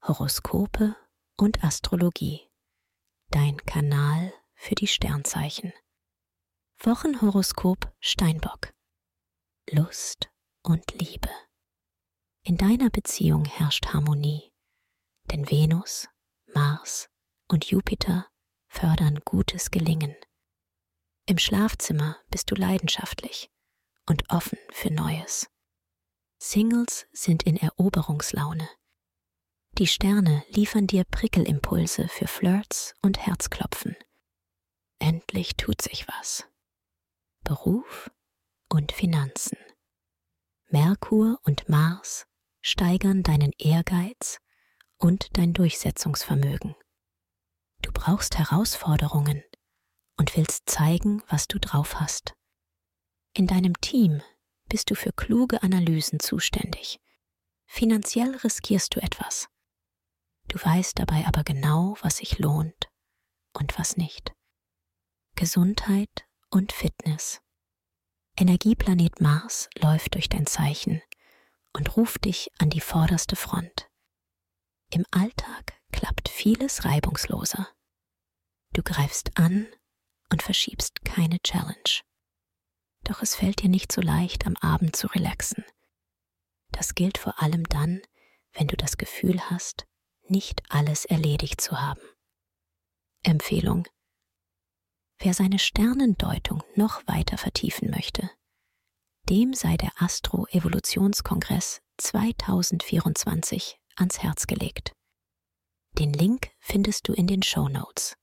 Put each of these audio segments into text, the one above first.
Horoskope und Astrologie. Dein Kanal für die Sternzeichen. Wochenhoroskop Steinbock. Lust und Liebe. In deiner Beziehung herrscht Harmonie, denn Venus, Mars und Jupiter fördern gutes Gelingen. Im Schlafzimmer bist du leidenschaftlich und offen für Neues. Singles sind in Eroberungslaune. Die Sterne liefern dir Prickelimpulse für Flirts und Herzklopfen. Endlich tut sich was. Beruf und Finanzen. Merkur und Mars steigern deinen Ehrgeiz und dein Durchsetzungsvermögen. Du brauchst Herausforderungen und willst zeigen, was du drauf hast. In deinem Team bist du für kluge Analysen zuständig. Finanziell riskierst du etwas. Du weißt dabei aber genau, was sich lohnt und was nicht. Gesundheit und Fitness. Energieplanet Mars läuft durch dein Zeichen und ruft dich an die vorderste Front. Im Alltag klappt vieles reibungsloser. Du greifst an und verschiebst keine Challenge. Doch es fällt dir nicht so leicht, am Abend zu relaxen. Das gilt vor allem dann, wenn du das Gefühl hast, nicht alles erledigt zu haben. Empfehlung: Wer seine Sternendeutung noch weiter vertiefen möchte, dem sei der Astro-Evolutionskongress 2024 ans Herz gelegt. Den Link findest du in den Shownotes.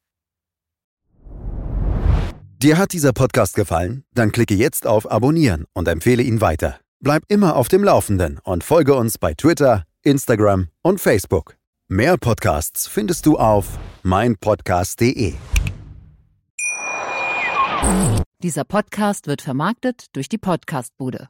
Dir hat dieser Podcast gefallen? Dann klicke jetzt auf Abonnieren und empfehle ihn weiter. Bleib immer auf dem Laufenden und folge uns bei Twitter, Instagram und Facebook. Mehr Podcasts findest du auf meinpodcast.de. Dieser Podcast wird vermarktet durch die Podcast-Bude.